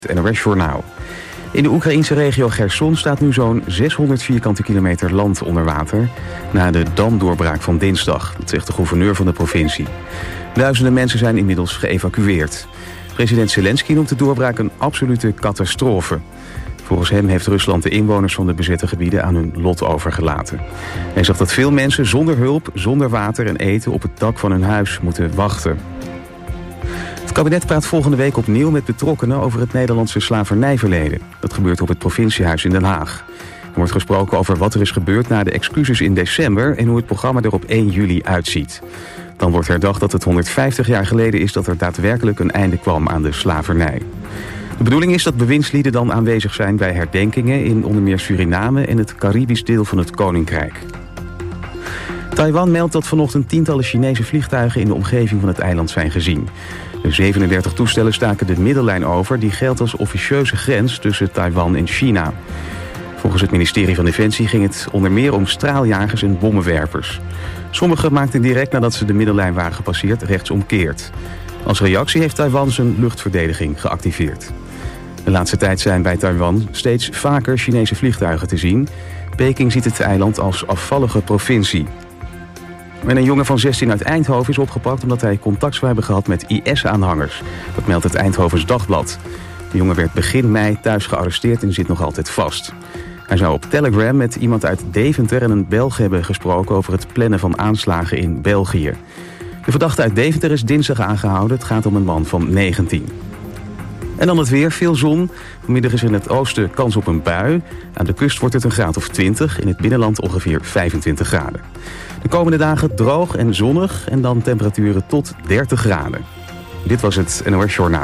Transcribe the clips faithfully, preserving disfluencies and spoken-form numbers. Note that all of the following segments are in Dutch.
Het N O S-journaal. In de Oekraïnse regio Cherson staat nu zo'n zeshonderd vierkante kilometer land onder water na de damdoorbraak van dinsdag, dat zegt de gouverneur van de provincie. Duizenden mensen zijn inmiddels geëvacueerd. President Zelensky noemt de doorbraak een absolute catastrofe. Volgens hem heeft Rusland de inwoners van de bezette gebieden aan hun lot overgelaten. Hij zegt dat veel mensen zonder hulp, zonder water en eten op het dak van hun huis moeten wachten. Het kabinet praat volgende week opnieuw met betrokkenen over het Nederlandse slavernijverleden. Dat gebeurt op het provinciehuis in Den Haag. Er wordt gesproken over wat er is gebeurd na de excuses in december en hoe het programma er op één juli uitziet. Dan wordt herdacht dat het honderdvijftig jaar geleden is dat er daadwerkelijk een einde kwam aan de slavernij. De bedoeling is dat bewindslieden dan aanwezig zijn bij herdenkingen in onder meer Suriname en het Caribisch deel van het Koninkrijk. Taiwan meldt dat vanochtend tientallen Chinese vliegtuigen in de omgeving van het eiland zijn gezien. De zevenendertig toestellen staken de middellijn over die geldt als officieuze grens tussen Taiwan en China. Volgens het ministerie van Defensie ging het onder meer om straaljagers en bommenwerpers. Sommige maakten direct nadat ze de middellijn waren gepasseerd rechtsomkeerd. Als reactie heeft Taiwan zijn luchtverdediging geactiveerd. De laatste tijd zijn bij Taiwan steeds vaker Chinese vliegtuigen te zien. Peking ziet het eiland als afvallige provincie. En een jongen van zestien uit Eindhoven is opgepakt omdat hij contact zou hebben gehad met I S-aanhangers. Dat meldt het Eindhovens Dagblad. De jongen werd begin mei thuis gearresteerd en zit nog altijd vast. Hij zou op Telegram met iemand uit Deventer en een Belg hebben gesproken over het plannen van aanslagen in België. De verdachte uit Deventer is dinsdag aangehouden. Het gaat om een man van negentien. En dan het weer, veel zon. Vanmiddag is er in het oosten kans op een bui. Aan de kust wordt het een graad of twintig. In het binnenland ongeveer vijfentwintig graden. De komende dagen droog en zonnig. En dan temperaturen tot dertig graden. Dit was het N O S Journaal.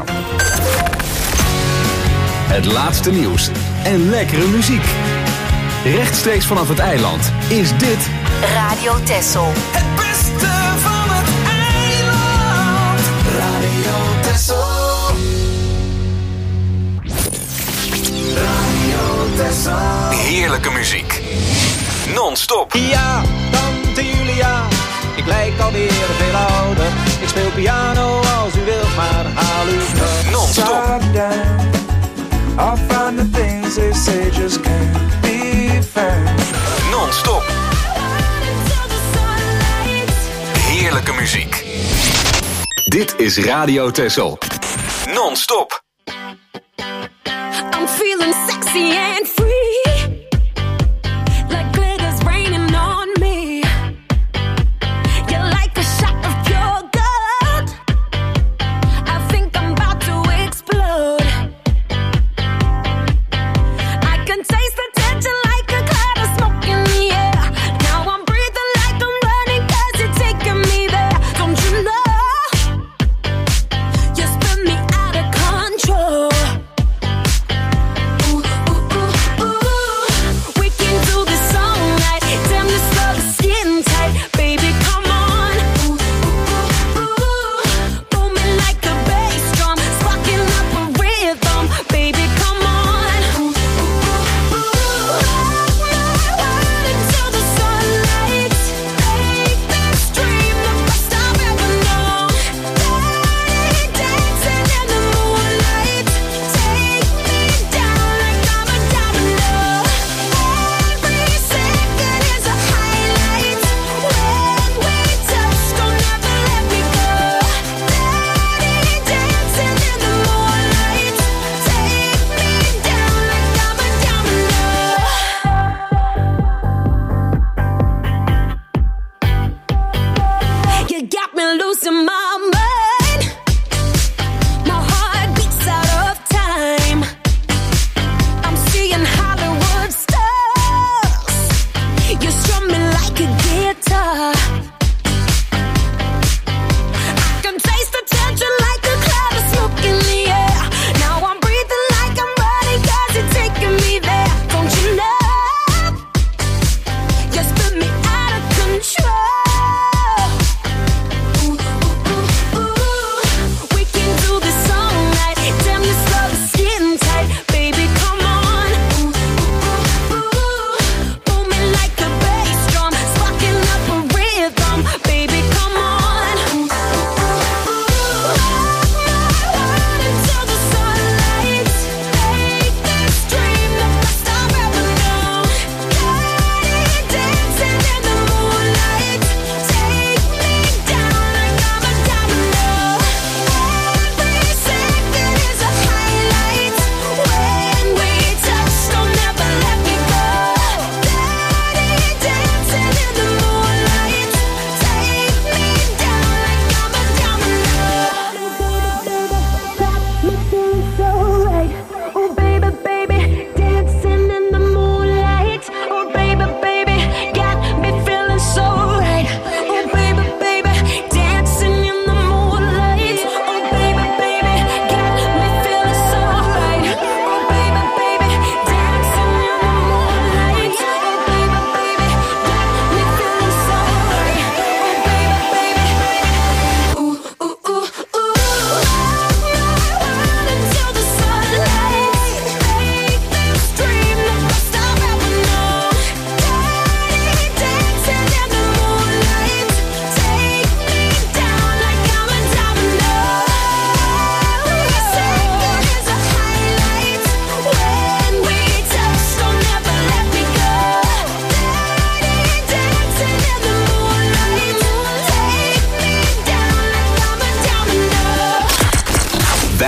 Het laatste nieuws en lekkere muziek. Rechtstreeks vanaf het eiland is dit Radio Texel. Het beste van het eiland. Radio Texel. Radio Texel. heerlijke muziek. Non-stop. Ja, tante Julia, ik lijk alweer veel ouder. Ik speel piano als u wilt, maar haal u me. Non-stop. I'll find the things they say just can't be found. Non-stop. Heerlijke muziek. Dit is Radio Texel. Non-stop. I'm feeling sexy and free. Like glitter's raining on me. You're like a shot of pure gold. I think I'm about to explode. I can taste the tension like a cloud of smoke in the air. Now I'm breathing like I'm running 'cause you're taking me there. Don't you know? You spin me out of control. Ooh, ooh, ooh.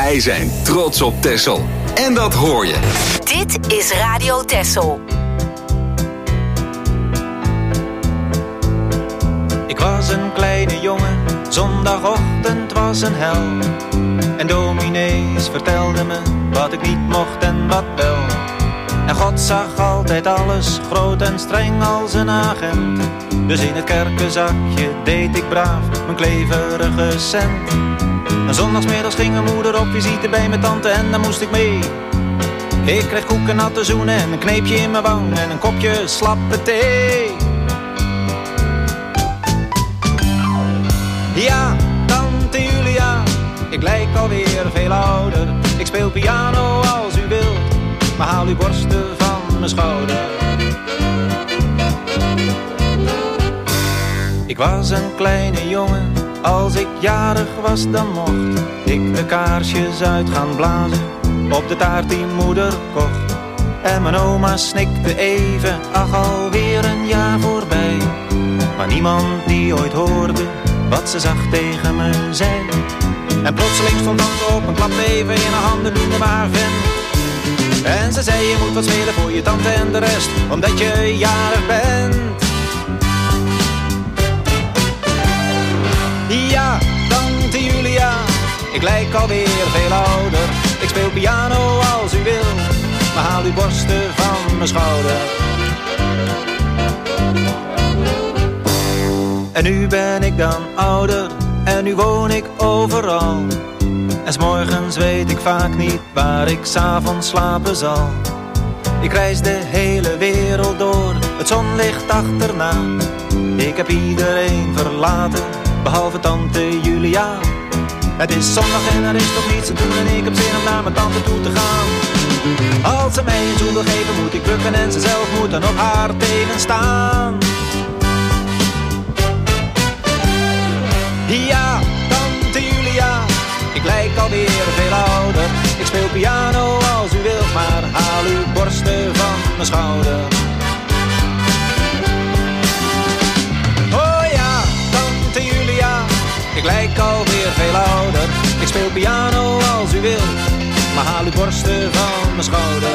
Wij zijn trots op Texel. En dat hoor je. Dit is Radio Texel. Ik was een kleine jongen, zondagochtend was een hel. En dominees vertelden me wat ik niet mocht en wat wel. En God zag altijd alles, groot en streng als een agent. Dus in het kerkenzakje deed ik braaf mijn kleverige cent. En zondagsmiddags ging mijn moeder op visite bij mijn tante en daar moest ik mee. Ik kreeg koek en natte zoenen en een kneepje in mijn wang en een kopje slappe thee. Ja, tante Julia, ik lijk alweer veel ouder. Ik speel piano als u wilt, maar haal uw borsten van mijn schouder. Ik was een kleine jongen, als ik jarig was dan mocht ik de kaarsjes uit gaan blazen op de taart die moeder kocht. En mijn oma snikte even, ach alweer een jaar voorbij. Maar niemand die ooit hoorde wat ze zacht tegen me zei. En plotseling stond tante op en klapte even in haar handen, noemde me haar vent. En ze zei je moet wat spelen voor je tante en de rest, omdat je jarig bent. Ja, tante Julia, ik lijk alweer veel ouder. Ik speel piano als u wil, maar haal uw borsten van mijn schouder. En nu ben ik dan ouder, en nu woon ik overal. En 's morgens weet ik vaak niet waar ik 's avonds slapen zal. Ik reis de hele wereld door, het zonlicht achterna. Ik heb iedereen verlaten, behalve tante Julia. Het is zondag en er is toch niets te doen en ik heb zin om naar mijn tante toe te gaan. Als ze mij een zoen wil geven moet ik bukken en ze zelf moet dan op haar tegenstaan. Ja, tante Julia, ik lijk alweer veel ouder. Ik speel piano als u wilt, maar haal uw borsten van mijn schouder. Oh ja, tante Julia, ik lijk alweer veel ouder. Ik speel piano als u wilt, maar haal uw borsten van mijn schouder.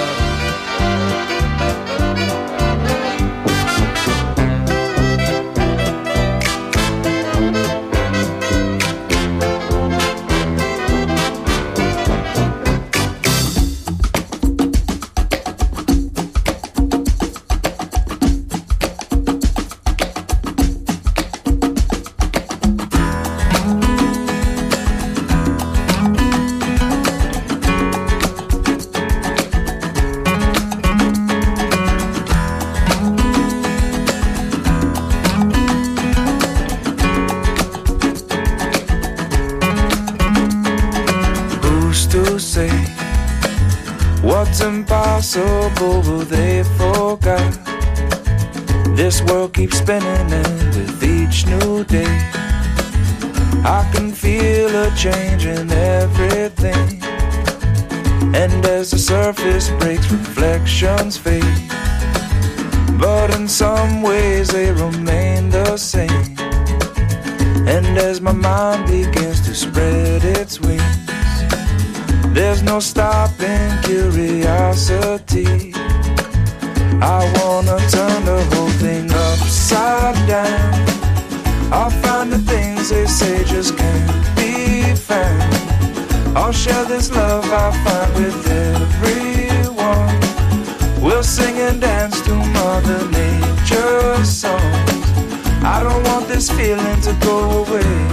But they forgot this world keeps spinning and with each new day I can feel a change in everything. And as the surface breaks, reflections fade, but in some ways they remain the same. And as my mind begins to spread its wings, there's no stopping curiosity. I wanna turn the whole thing upside down. I'll find the things they say just can't be found. I'll share this love I find with everyone. We'll sing and dance to Mother Nature's songs. I don't want this feeling to go away.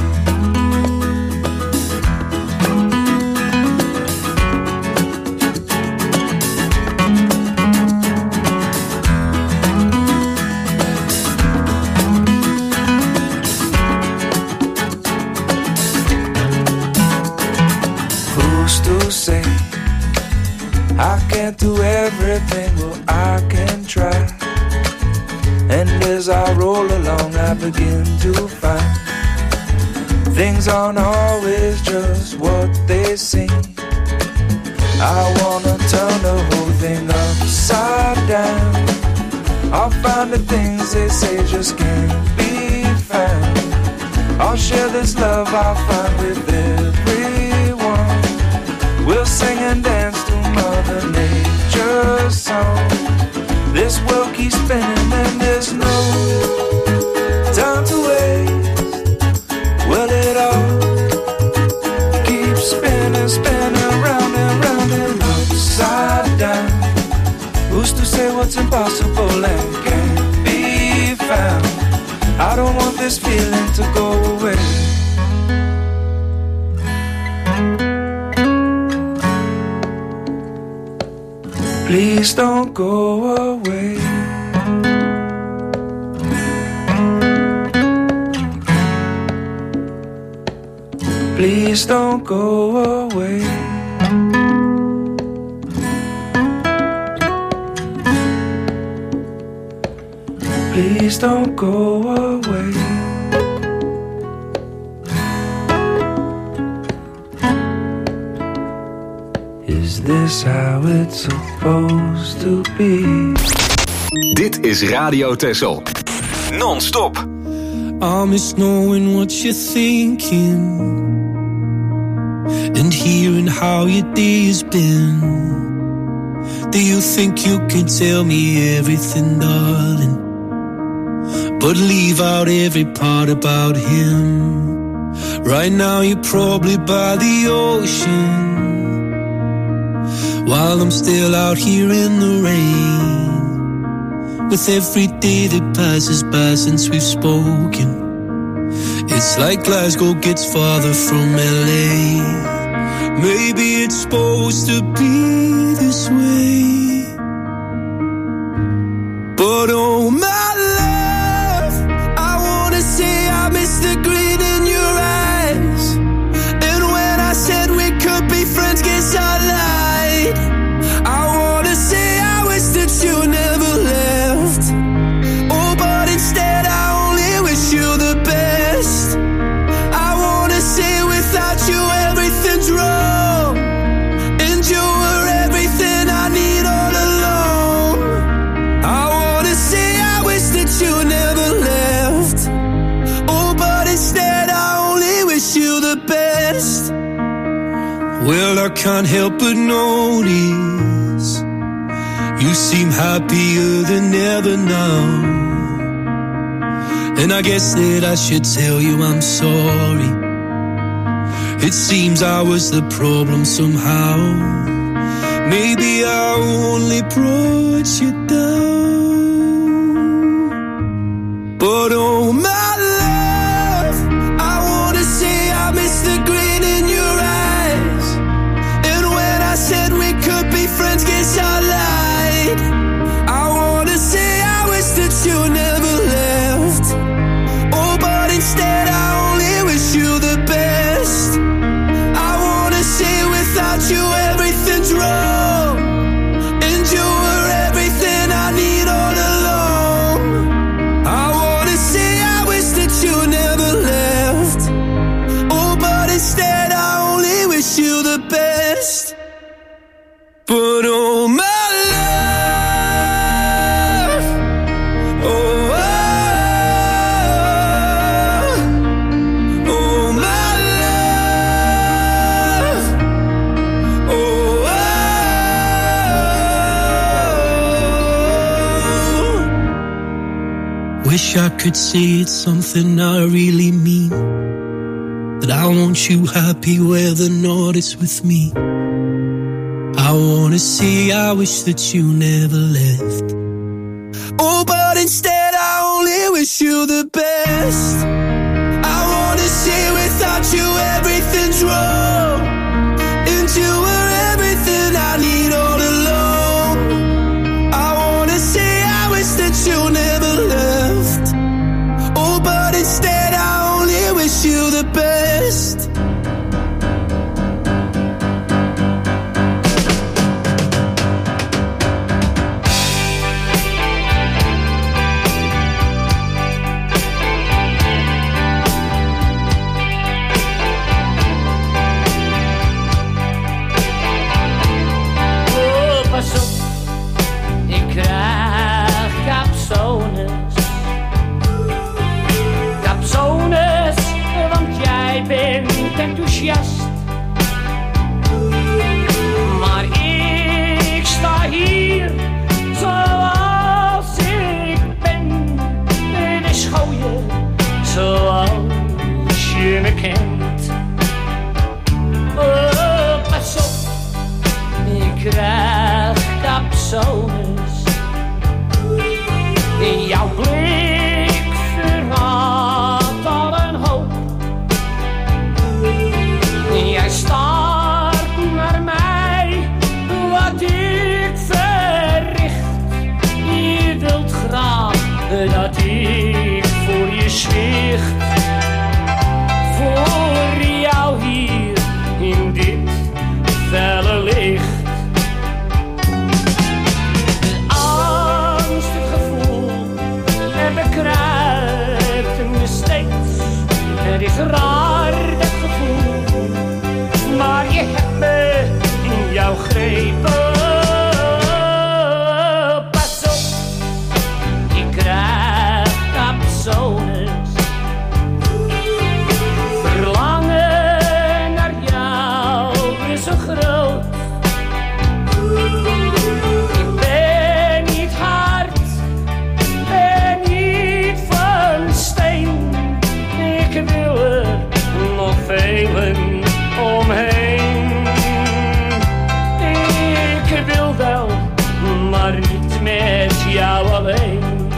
Say I can't do everything, well I can try. And as I roll along I begin to find things aren't always just what they seem. I wanna turn the whole thing upside down. I'll find the things they say just can't be found. I'll share this love I find with everyone. sing and dance to Mother Nature's song. This world keeps spinning and there's no time to waste. Well, it all keeps spinning, spinning round and round and upside down. Who's to say what's impossible and can't be found? I don't want this feeling to go away. Please don't go away. Please don't go away. Please don't go away. Is this how it's supposed to be? Dit is Radio Texel. Non-stop. I miss knowing what you're thinking and hearing how your day has been. Do you think you can tell me everything, darling, but leave out every part about him? Right now you're probably by the ocean, while I'm still out here in the rain. With every day that passes by since we've spoken, it's like Glasgow gets farther from L A. Maybe it's supposed to be this way, but oh my love, I wanna say I miss the grin in your eyes. And when I said we could be friends, guess I lied. I wanna say I wish that you never left. Oh, but instead I only wish you the best. I wanna say without you everything's wrong, and you were everything I need all along. I wanna say I wish that you never left. Oh, but instead I only wish you the best. Well, I can't help but notice you seem happier than ever now, and I guess that I should tell you I'm sorry. It seems I was the problem somehow. Maybe I only brought you down, but oh my love, I wanna say I miss the grin in your eyes. And when I said we could be friends, guess I lied. I wanna say I wish that you never left. Oh, but instead I only wish you the best. I wanna say without you everything's wrong, and you were everything I need all along. I wanna say I wish that you never left. Oh, but instead I only wish you the best. But oh my love, oh, oh, oh my love, oh, oh. Wish I could say it's something I really mean, that I want you happy whether or not it's with me. I wanna say I wish that you never left. Oh, but instead I only wish you the best. I wanna say without you everything's wrong, and you were everything I need all along. I wanna say I wish that you never left. Oh, but instead I only wish you the best. persones. In jouw blik verraadt al een hoop. Jij staart naar mij, wat ik verricht. Je wilt graag dat ik voor je zwicht. Voor jou hier in dit felle licht. Een angstig gevoel en bekruipt me steeds. Het is raar dat gevoel, maar je hebt me in jouw grepen. Pas op, ik krijg capsones. Verlangen naar jou is zo groot. Ik ben niet hard, ben niet van steen. Ik wil er nog velen omheen. Ik wil wel, maar niet met jou alleen.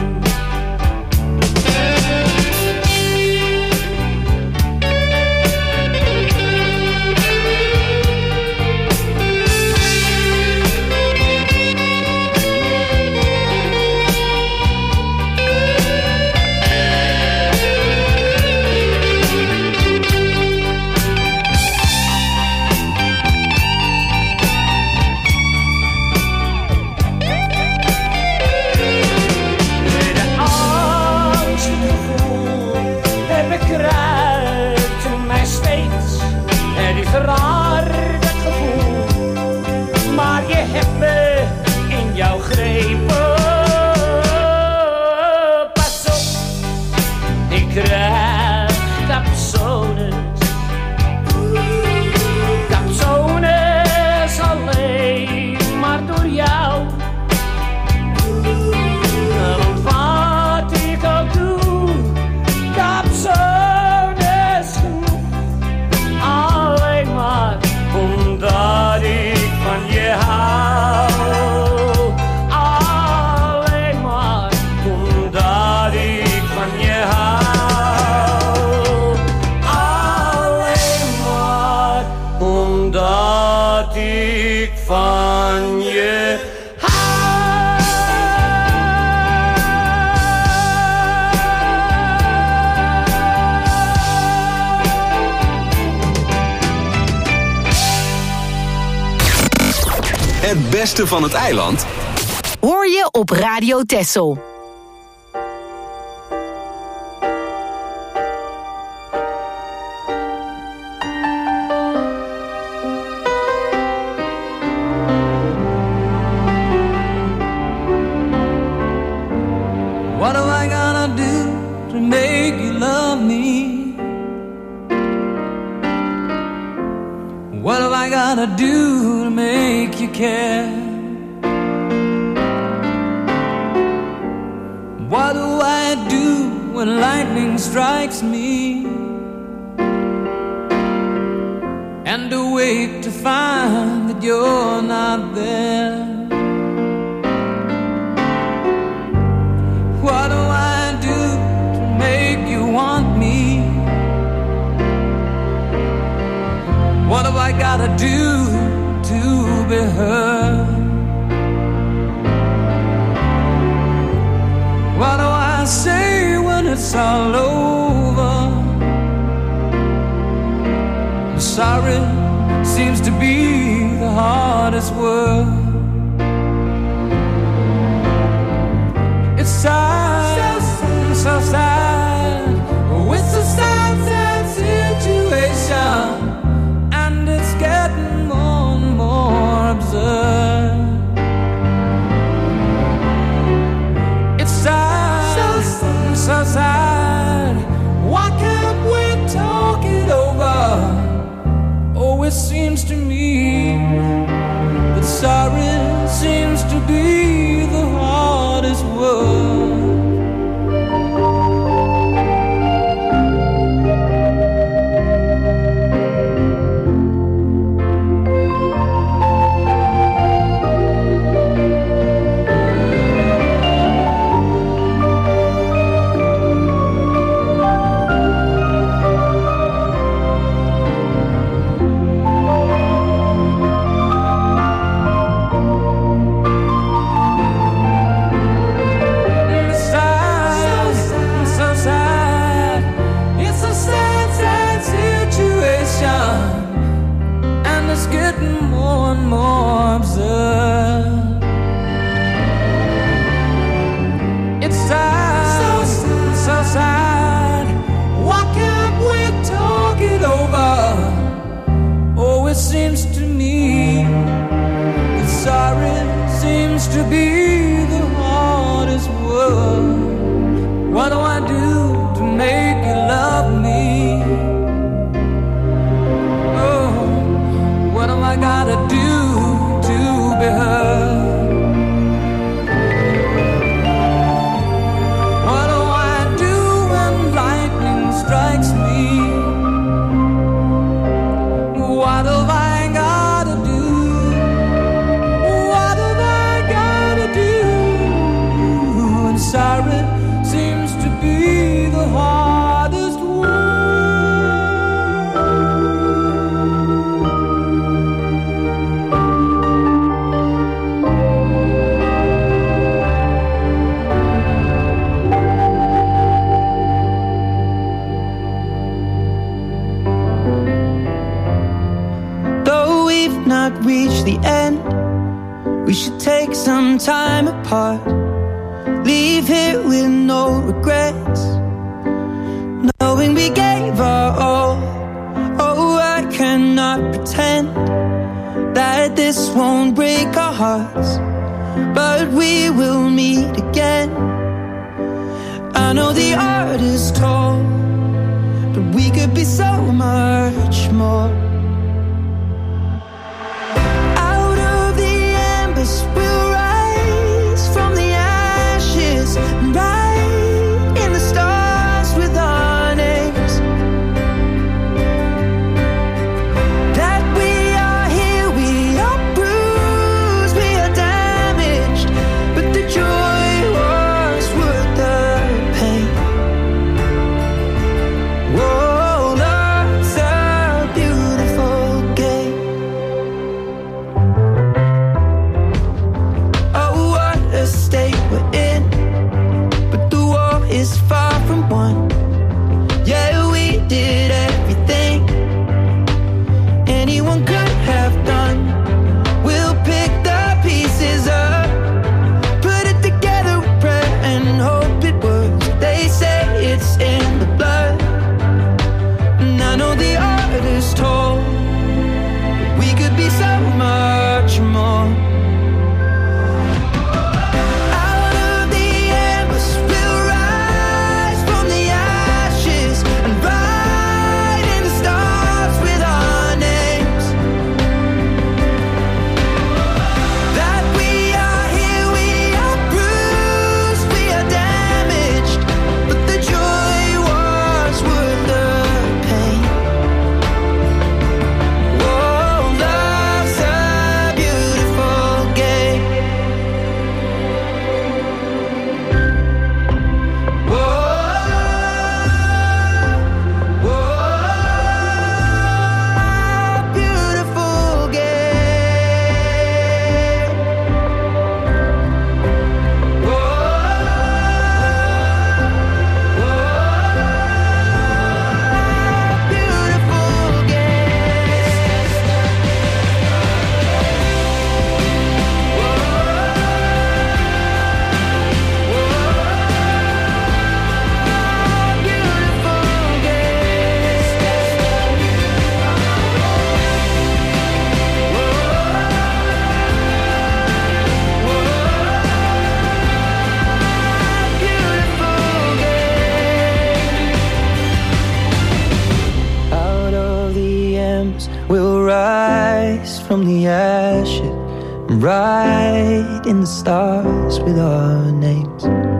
Raar dat gevoel, maar je hebt me in jouw grepen. Pas op, ik krijg capsones. Capsones alleen maar door jou. Want wat ik ook doe, capsones. Omdat ik van je hou. Alleen maar omdat ik van je hou. Alleen maar omdat ik van je Het beste van het eiland hoor je op Radio Texel. What am I gonna do to make you love me? What am I gonna do to make you care? What do I do when lightning strikes me? And awake to find that you're not there. What do I do to make you want me? What have I gotta do to be heard? What do I say when it's all over? Sorry seems to be the hardest word. It's sad, so sad, so sad. It's a sad, sad situation. It's getting more and more absurd. It's sad, so sad, so sad. Why can't we talk it over? Oh, it seems to me that sorry seems to be the hardest word. What do I do to make you love me? Oh, what am I gotta do to be heard? What do I do when lightning strikes me? What have I gotta do? What have I gotta do? And sorry seems to be the hardest Though we've not reached the end, we should take some time apart. Leave here with no regrets, knowing we gave our all. Oh, I cannot pretend that this won't break our hearts, but we will meet again. I know the art is tall, but we could be so much more. Out of the embers we'll rise from the ashes, right in the stars with our names. That we are here, we are bruised, we are damaged, but the joy was worth the pain. Whoa, love's a beautiful game. Oh, what a state we're in, but the war is far from won. Yeah, we did everything anyone could have done. We'll pick the pieces up, put it together with prayer and hope it works. They say it's in the blood, and I know the art is told, but we could be so much more. Out of the embers we'll rise from the ashes, and write in the stars with our names. That we are here, we are bruised, we are damaged, but the joy was worth the pain. Whoa, love's a beautiful game. Whoa, whoa, beautiful game. Whoa, beautiful Out of the embers we'll rise from the ashes, and write in the stars with our names.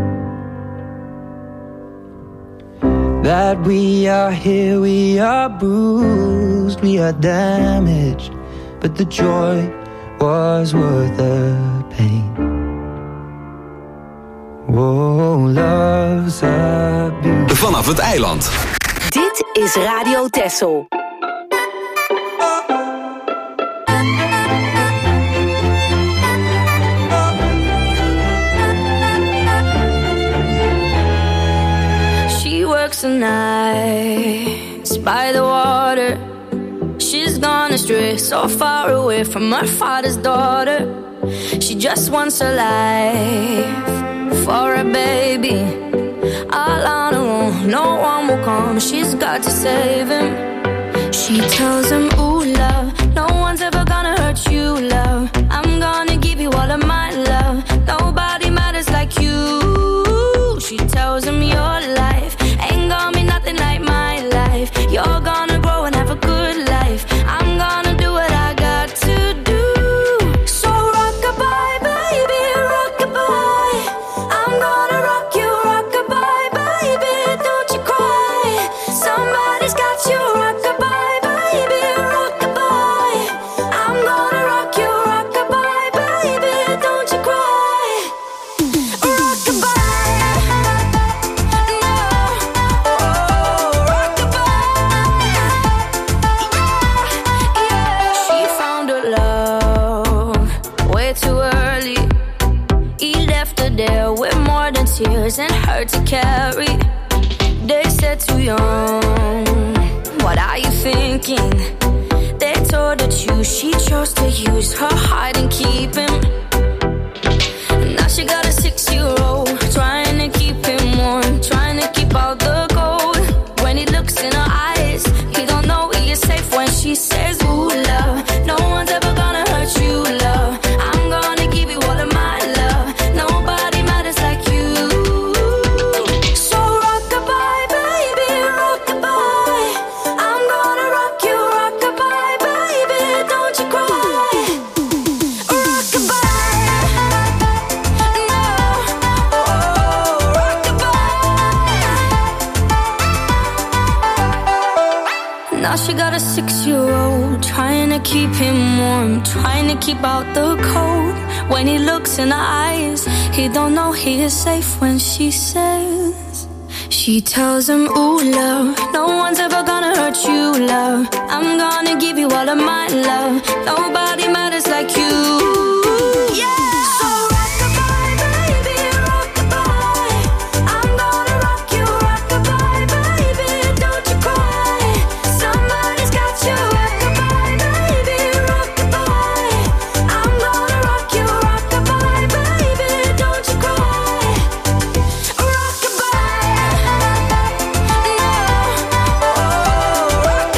That we are here, we are bruised, we are damaged, but the joy was worth the pain. Whoa, love's a beautiful. Vanaf het eiland. Dit is Radio Texel. She works the nights by the water. She's gone astray, so far away from her father's daughter. She just wants a life for a baby. All on her own, no one will come. She's got to save him. She tells him, ooh, love, no one's ever gonna hurt you, love. I'm gonna give you all of my love. too early. He left her there with more than tears and hurt to carry. They said too young, what are you thinking? They told her to, she chose to use her heart and keep him. Now she got a six-year-old, trying to keep him warm, trying to keep all the gold. When he looks in her eyes, he don't know he is safe when she says, ooh, love, no one's ever gonna hurt you, love. I'm gonna give you all of my love. Nobody matters like you. So rock-a-bye, baby, rock-a-bye. I'm gonna rock you, rock-a-bye, baby, don't you cry. Rock-a-bye, no, oh, rock-a-bye. Now she got a six-year-old, trying to keep him warm, trying to keep out the cold. When he looks in her eyes, he don't know he is safe when she says, she tells him, ooh, love, no one's ever gonna hurt you, love. I'm gonna give you all of my love. Nobody matters like you. Yeah. So rock-a-bye, baby, rock-a-bye. I'm gonna rock you, rock-a-bye, baby, don't you cry. Somebody's got you, rock-a-bye, baby, rock-a-bye. I'm gonna rock you, rock-a-bye, baby, don't you cry. Rock-a-bye, no, oh,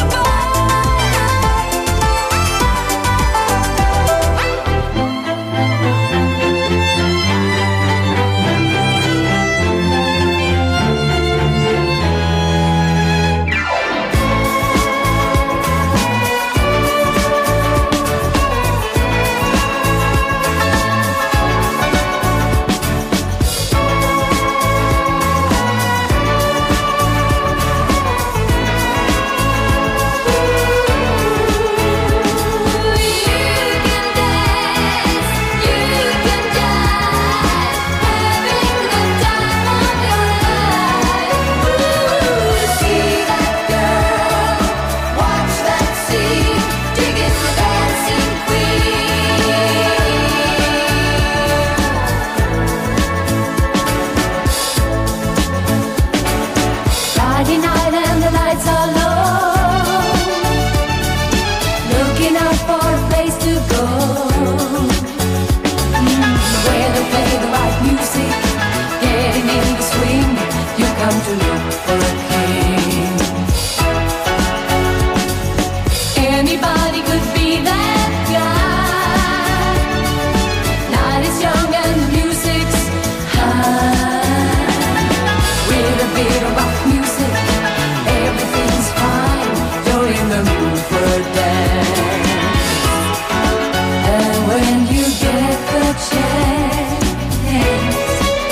Friday night and the lights are low, looking out for a place to go, mm, where they play the right music, getting in the swing. You come to look for a king. Anybody could be that guy. Night is young and the music's high. With a bit of rock music, everything's fine. You're in the mood for a dance. And when you get the chance,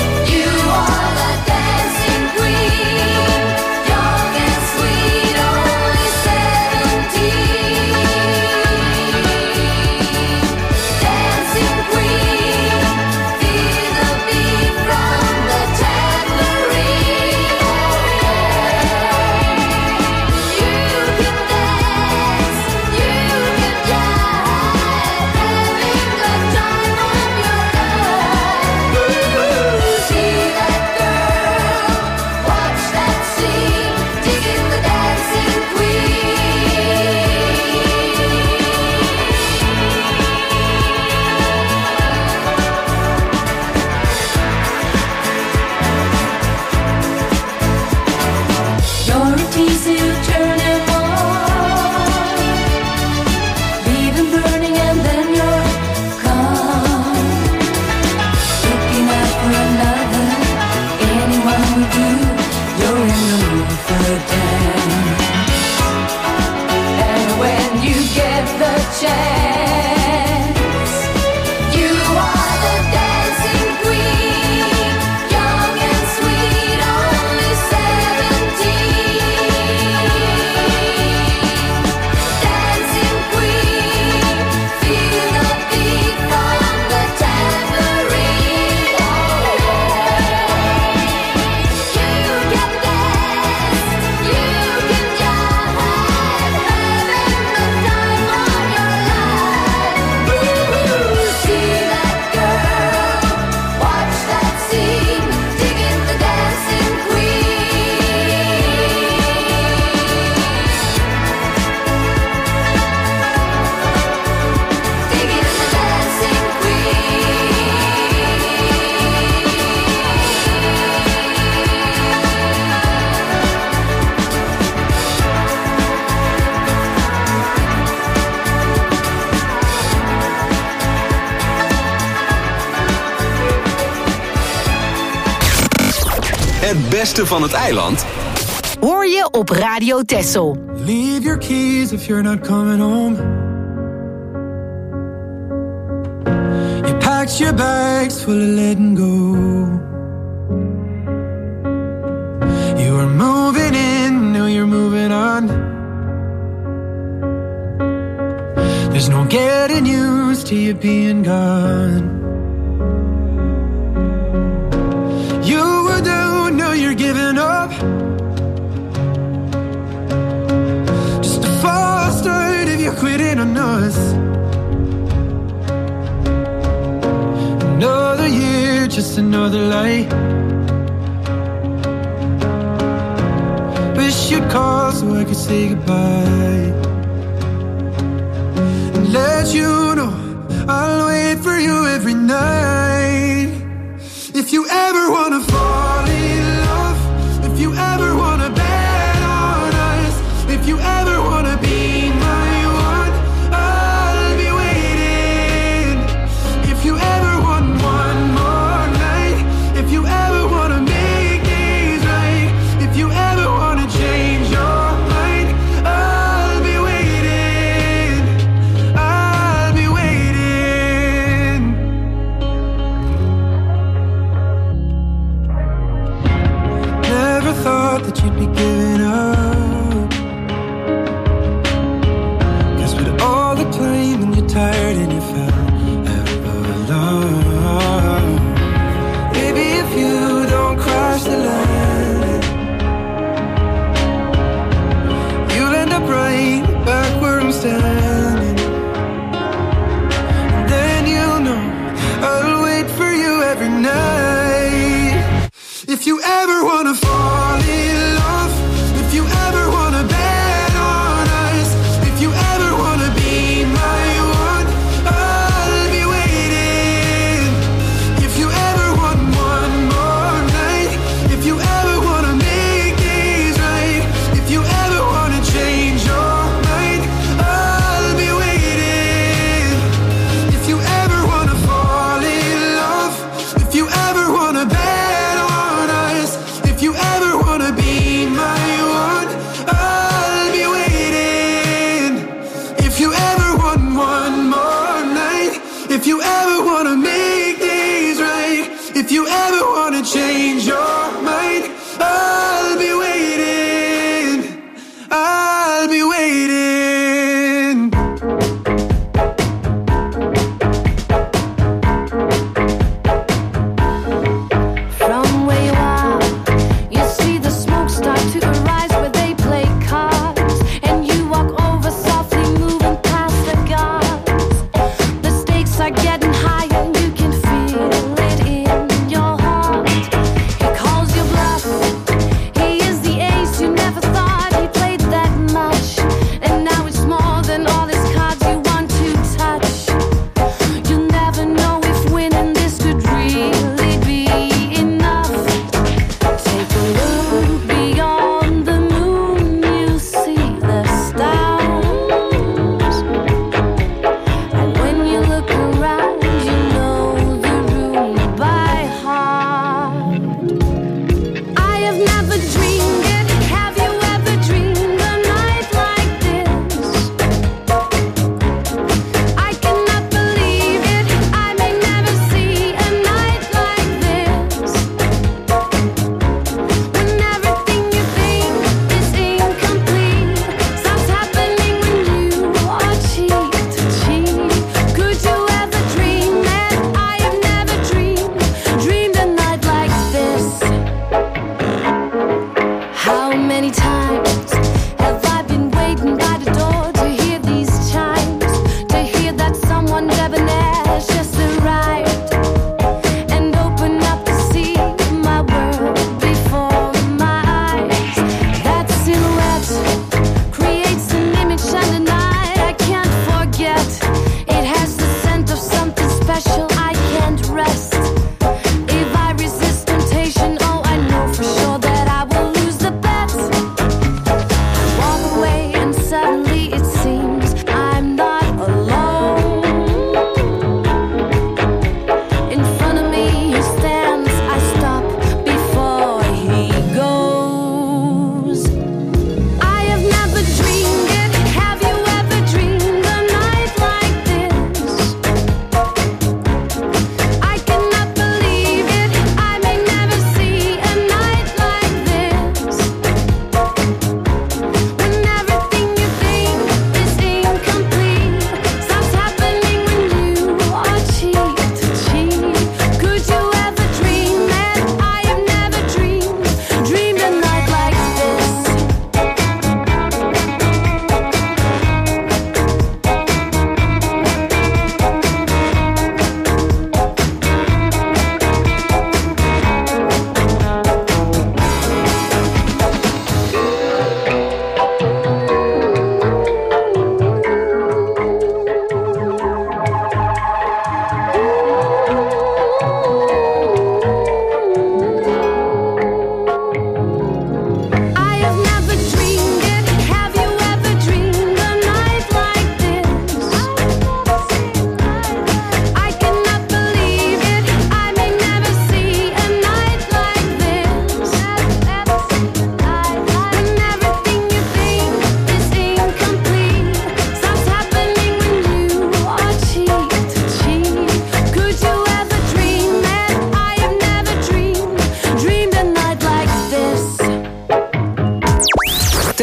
Het beste van het eiland hoor je op Radio Texel. Leave your keys if you're not coming home. You packed your bags full of letting go. You were moving in, now you're moving on. There's no getting used to you being gone. You were down, now you're giving up. Just a false start if you're quitting on us. Another year, just another lie. Wish you'd call so I could say goodbye. And let you know I'll wait for you every night. If you ever wanna fall in love, if you ever wanna bet on us, if you ever wanna be my one, I'll be waiting. If you ever want one more night, if you ever wanna make things right, if you ever wanna change your mind, I'll be waiting. I'll be waiting. Never thought that you'd be giving up. 'Cause with all the time when you're tired and you fell out of love, maybe if you don't crash the land, you'll end up right back where I'm standing. And then you'll know I'll wait for you every night. If you ever wanna fall in love, if you ever wanna bet on us, if you ever wanna be my one, I'll be waiting. If you ever want one more night, if you ever wanna make things right, if you ever wanna change your mind, I'll be waiting. If you ever wanna fall in love, if you ever wanna bet on us, if you ever wanna be my one, I'll be waiting. If you ever want one more night, if you ever wanna make things right, if you ever wanna change your mind, I'll be waiting. I'll be waiting. From where you are, you see the smoke start to arise where they play cards, and you walk over softly, moving past the guards. The stakes are getting higher, you can feel it in your heart. He calls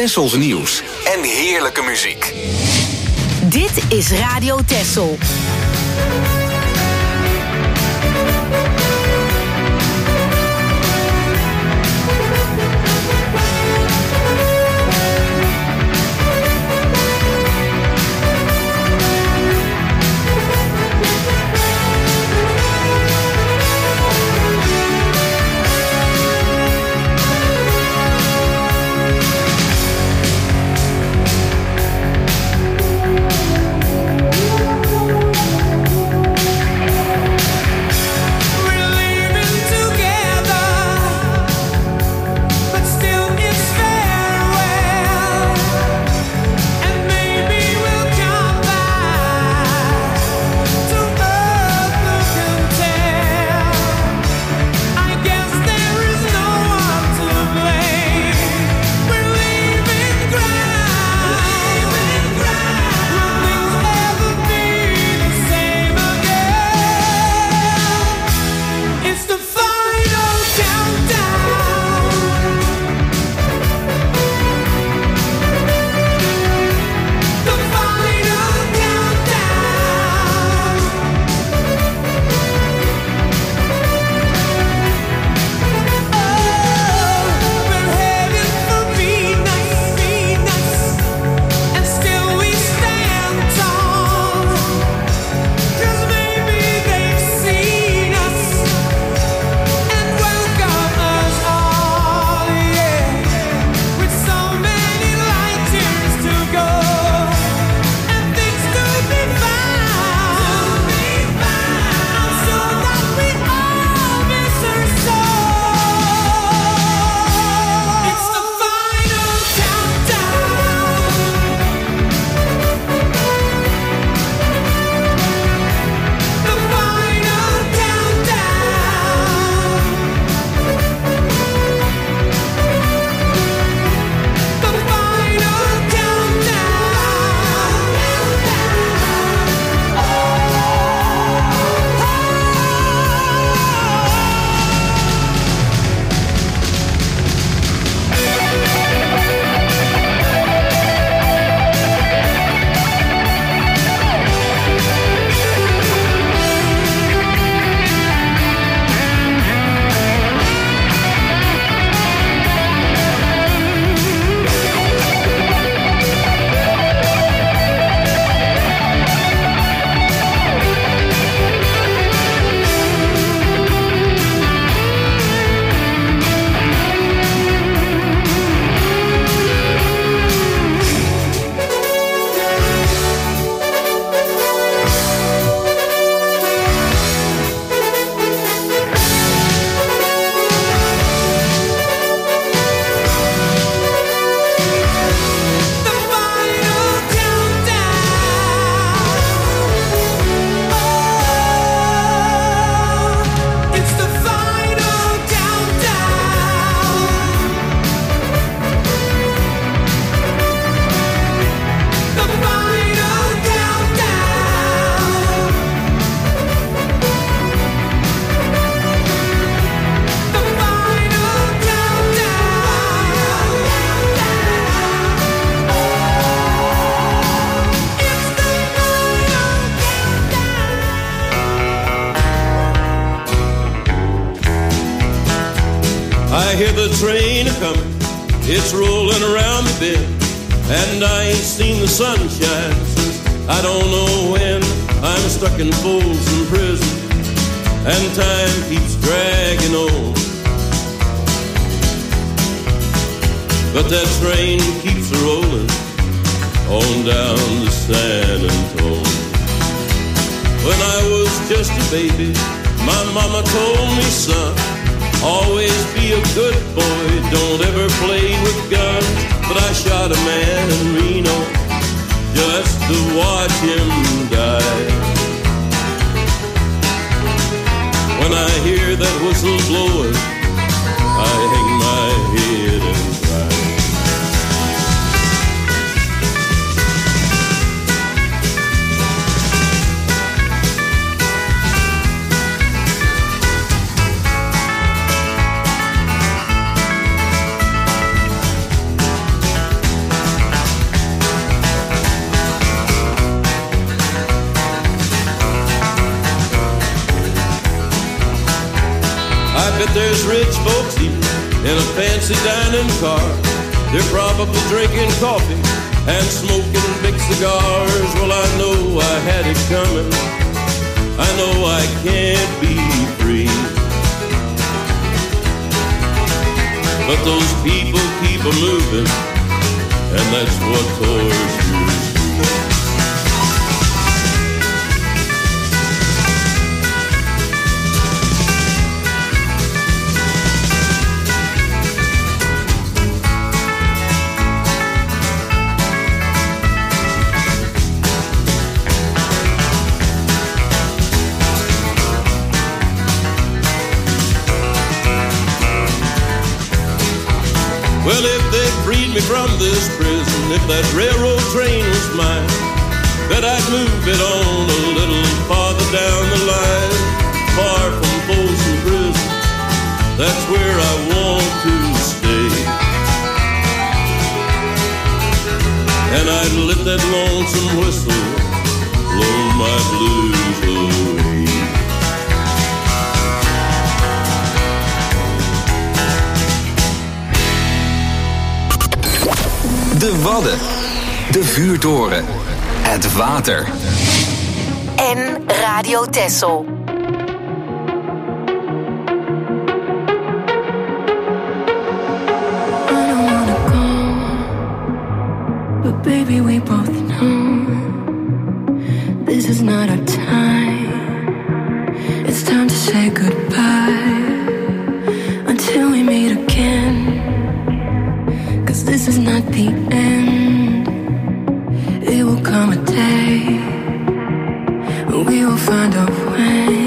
Tessels nieuws en heerlijke muziek. Dit is Radio Tessel. I hear the train a-comin', it's rolling around the bend, and I ain't seen the sunshine since I don't know when. I'm stuck in Folsom Prison, and time keeps dragging on. But that train keeps rolling on down to San Antonio. When I was just a baby, my mama told me, son, always be a good boy, don't ever play with guns. But I shot a man in Reno just to watch him die. When I hear that whistle blowing, I hang my head and cry. I bet there's rich folks eating in a fancy dining car. They're probably drinking coffee and smoking big cigars. Well, I know I had it coming. I know I can't be free. But those people keep a moving, and that's what tortures me. Well, if they freed me from this prison, if that railroad train was mine, bet I'd move it on a little farther down the line, far from Folsom Prison. That's where I want to stay. And I'd let that lonesome whistle blow my blues away. De Wadden, de vuurtoren, het water. En Radio Texel. But baby, we both know this is not our time. It's time to say goodbye until we meet again. 'Cause this is not the end. It will come a day when we will find a way.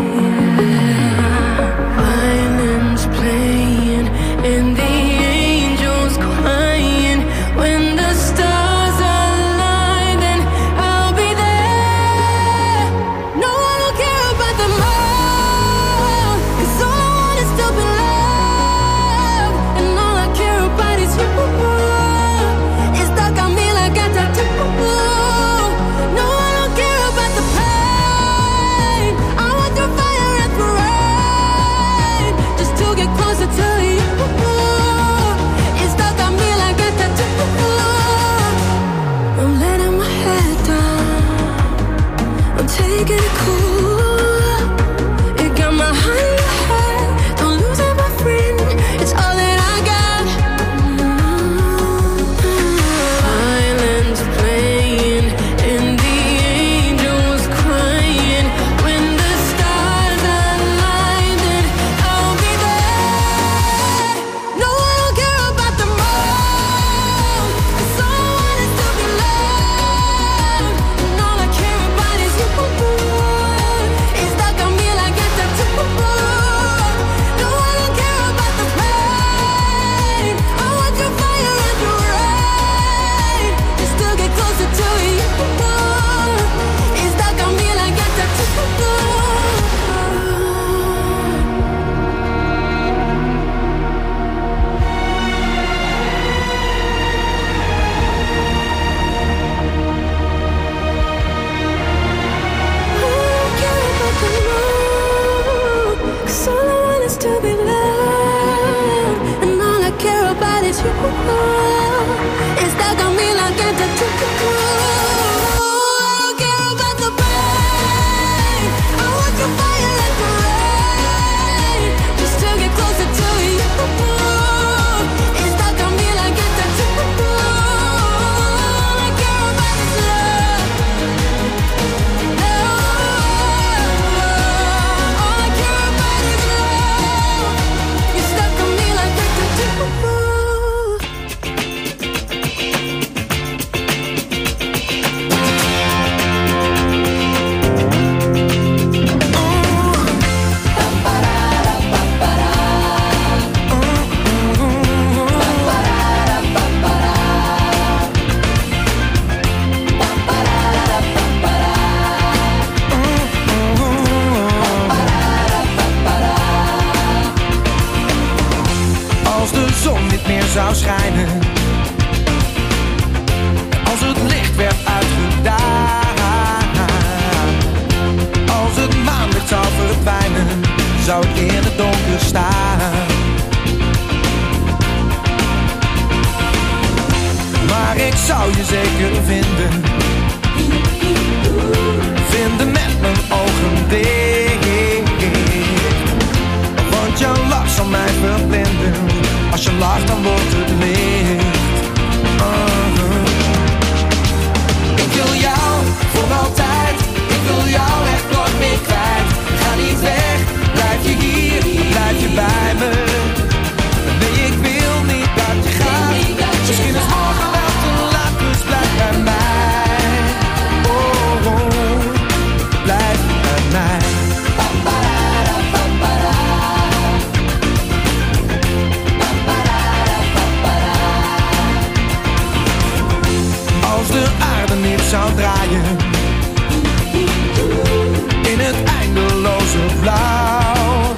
Violins playing and the angels crying. When the stars align, then I'll be there. No one will care about the moon, 'cause all I want is to be loved, and all I care about is you. It's stuck on me like a tattoo. No, I don't care about the pain. I want through fire and through rain, just to get closer to you. It's stuck on me like a tattoo. I'm letting my head down. I'm taking it cool. It got my heart in your head. Don't lose it, my friend. It's all that I got. Violins playing and the angels crying. When the stars align, then I'll be there. No, I don't care about the moon, 'cause all I want is to be loved, and all I care about is you. It's stuck on me like a tattoo. No, I don't care about the pain. I want your fire and your rain, just to get closer to you. It's stuck on me like a tattoo. Cause all I want is to be loved, and all I care about is you. It's stuck on me like a tattoo. I don't care about the pain. I want your fire and your rain, just to get closer to you. It's stuck on me like a tattoo. All I care about is love. All I care about is love. You're stuck on me like a tattoo. Als de zon niet meer zou schijnen, als het licht werd uitgedaan, als het maanlicht zou verdwijnen, zou ik in het donker staan. Maar ik zou je zeker vinden, vinden met mijn ogen dicht. Want jouw lach zal mij verblinden, als je lacht dan wordt het licht. Uh-huh. Ik wil jou voor altijd, ik wil jou echt nooit meer kwijt. Ga niet weg, blijf je hier, blijf je bij me. Nee, ik wil niet dat je gaat, misschien is morgen wel te laat, dus blijf bij mij. Oh, oh, blijf bij mij. Als de aarde niet zou draaien in het eindeloze blauw,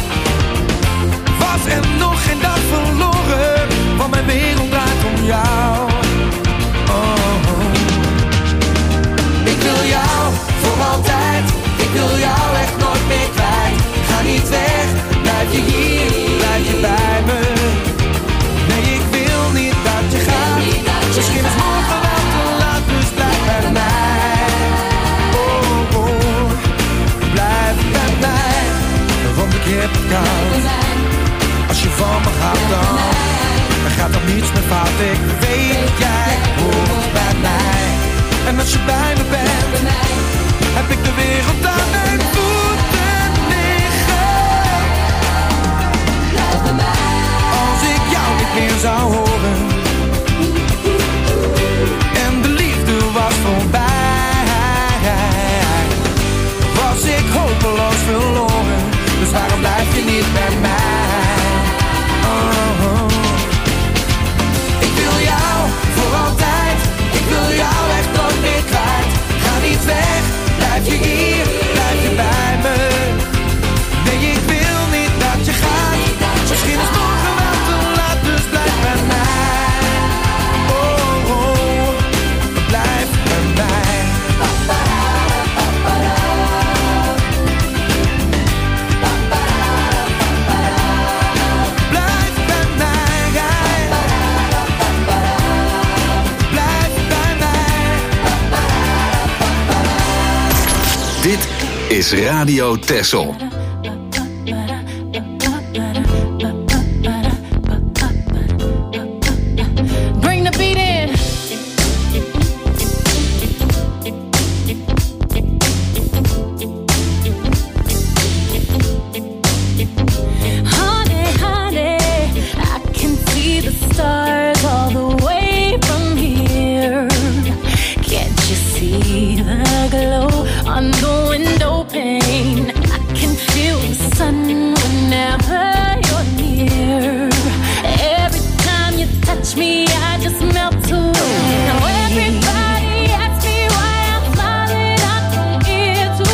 was er nog geen dag verloren, want mijn wereld draait om jou. Oh. Ik wil jou voor altijd, ik wil jou echt nooit meer kwijt. Ga niet weg, blijf je hier, blijf je bij me. Nee, ik wil niet dat je gaat, misschien is morgen wel te laat, dus blijf bij mij. Oh, oh, blijf bij mij, want ik heb het koud. Als je van me gaat dan, dan gaat er niets meer fout. Ik weet dat jij hoort bij mij. En als je bij me bent, heb ik de wereld aan mijn voeten liggen. Als ik jou niet meer zou horen en de liefde was voorbij, was ik hopeloos verloren. Dus waarom blijf je niet bij mij? Oh, oh. Ik wil jou voor altijd, ik wil jou echt nooit meer kwijt. Ga niet weg, blijf je hier, blijf je bij me. Nee, ik wil niet dat je gaat, misschien is morgen wel te laat, dus blijf bij mij. Oh, oh, blijf bij mij. Dit is Radio Texel. Bring the beat in. Honey, honey, I can see the stars all the way from here. Can't you see the glow on the window pane? I can feel the sun whenever you're near. Every time you touch me, I just melt away. Now everybody asks me why I'm smiling up from ear to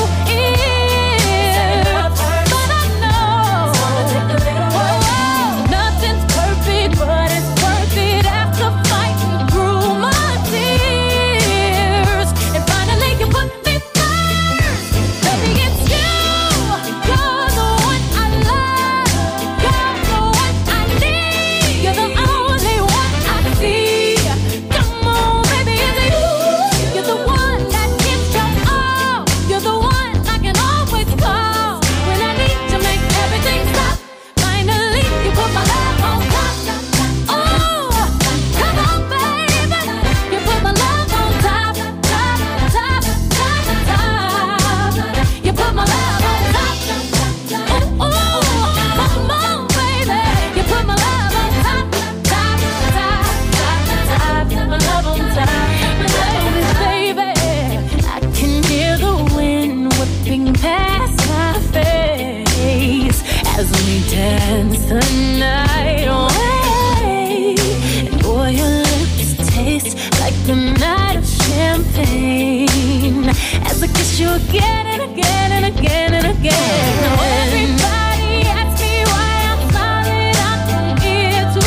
ear, but I know oh, nothing's perfect, but it's worth it after fighting through my tears. And finally you put me first. Baby, it's you. You're the one I love. You're the one I need. You're the only one I see. Come on, baby, it's you. You're the one that gives your all. You're the one I can always call when I need to make everything stop. Finally, you put my love on top. Oh, come on, baby. You put my love on top, top, top, top, top. You put my love on top. Oh, oh, come on, baby. You put my love on top, top, top, top, top. My love on top. Baby, I can hear the wind whipping past my face as we dance the night away. And boy, your lips taste like the night of champagne as I kiss you again and again and again and again. Now everybody asks me why I'm smiling up from ear to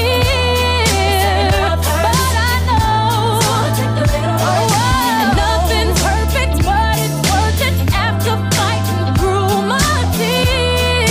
ear, but I know oh, nothing's perfect, but it's worth it after fighting through my tears.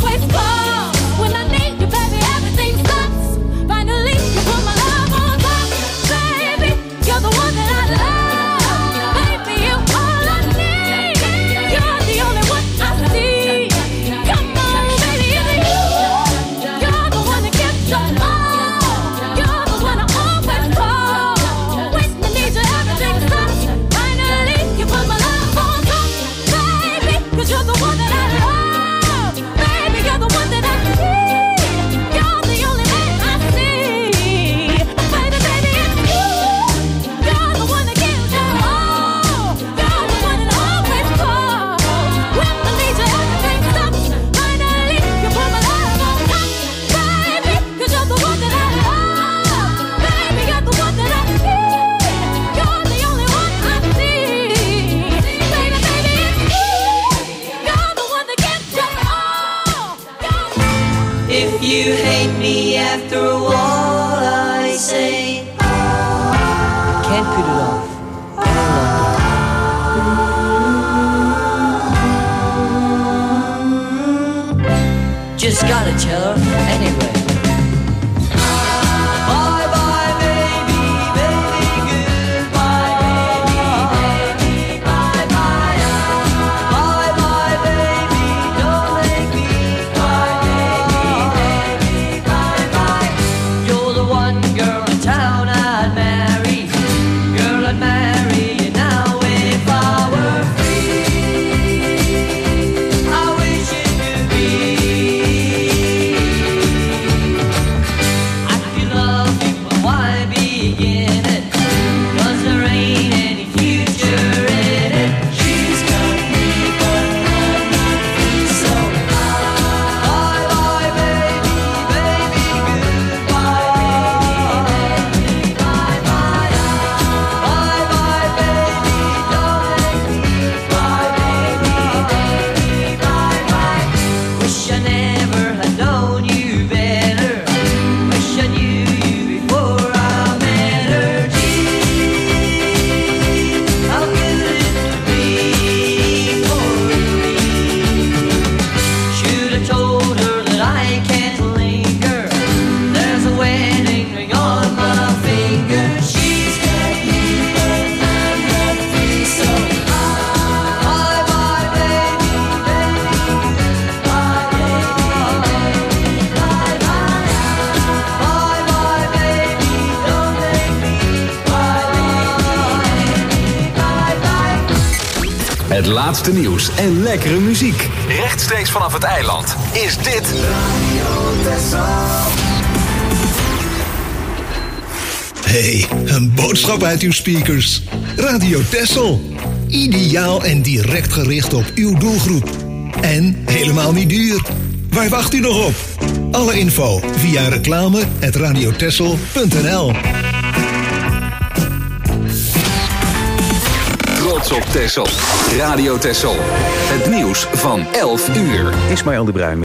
always call. When I need you, baby, everything stops. Finally, you put my love on top. Baby, you're the one that I love. Baby, you're all I need. You're the only one I see. Come on, baby, it's you. You're the one that gives the all. You're the one I always call. When I need you, everything stops. Finally, you put my love on top. Baby, 'cause you're the one that I love. Baby, you're the one that I need. You're the only man I see. Baby, baby, it's you. You're the one that gives the all. You're the one that I always call. When I need you, everything stops. Finally, you put my love on top. Baby, 'cause you're the one that I love. Baby, you're the one that I need. You're the only one I see. Baby, baby, it's you. You're the one that gives the all. If you hate me after all I say, can't put it off. Just gotta tell her anyway. Bye bye baby, baby, goodbye baby, baby, bye bye. Bye bye baby, don't make me cry baby, baby, bye bye. You're the one girl in town I'd marry. Girl, I'd marry you now if I were free. I wish it could be. I could love you, but why begin it? 'Cause there ain't any future in it. She's got me, but I'm not free, so bye bye baby, baby, goodbye baby, bye bye. Bye bye baby, don't make me cry baby, baby, bye bye. Wish I never had known you better. Wish I knew you before I met her. Gee, how good it would be for me. Should have told her that I can't linger. There's a wedding ring on my finger. She's got me, but I'm not free, so bye bye baby, baby, bye baby, bye bye. Bye bye baby, don't make me cry baby, bye bye. Het laatste nieuws en lekkere muziek. Rechtstreeks vanaf het eiland is dit Hey, een boodschap uit uw speakers. Radio Texel. Ideaal en direct gericht op uw doelgroep. En helemaal niet duur. Waar wacht u nog op? Alle info via reclame at radiotexel punt n l. Trots op Texel. Radio Texel. Het nieuws van elf uur. Ismaël de Bruin.